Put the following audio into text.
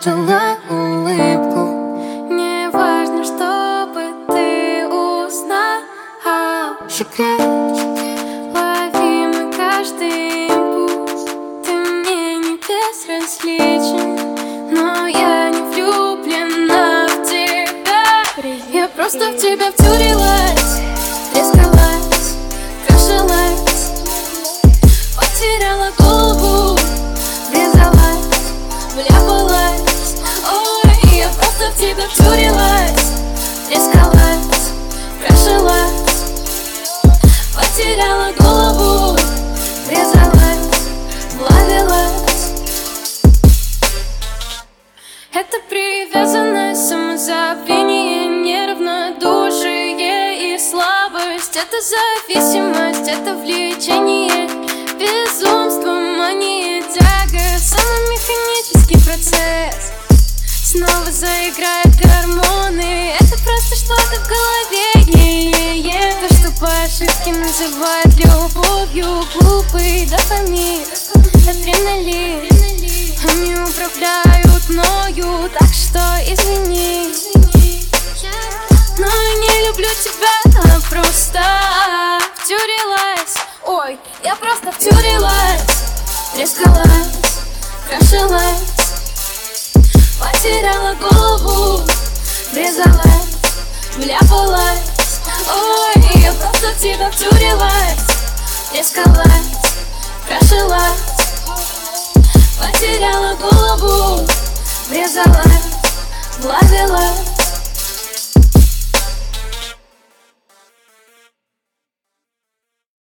прятала улыбку. Не важно, чтобы ты узнал Секрет, ловимый каждый импульс. Ты мне не безразличен, но я не влюблена в тебя. Я просто в тебя втюрилась, трескалась, крошилась, потеряла голову, врезалась, вляпалась. Ой, я просто в тебя втюрилась, трескалась, крошилась, потеряла голову, врезалась, владелась. Это привязанность, самозабвение, неравнодушие и слабость. Это зависимость, это влечение, безумство, мания, тяга, самый механический процесс. Снова заиграют гормоны, это просто что-то в голове. То, что по ошибке называют любовью, глупый дофамин, адреналин. Они управляют мною, так что извини. Но я не люблю тебя, просто втюрилась. Ой, я просто втюрилась, трескалась, крошилась, потеряла голову, врезалась, вляпалась. Ой, я просто в тебя втюрилась, трескалась, крошилась, потеряла голову, врезалась, владелась.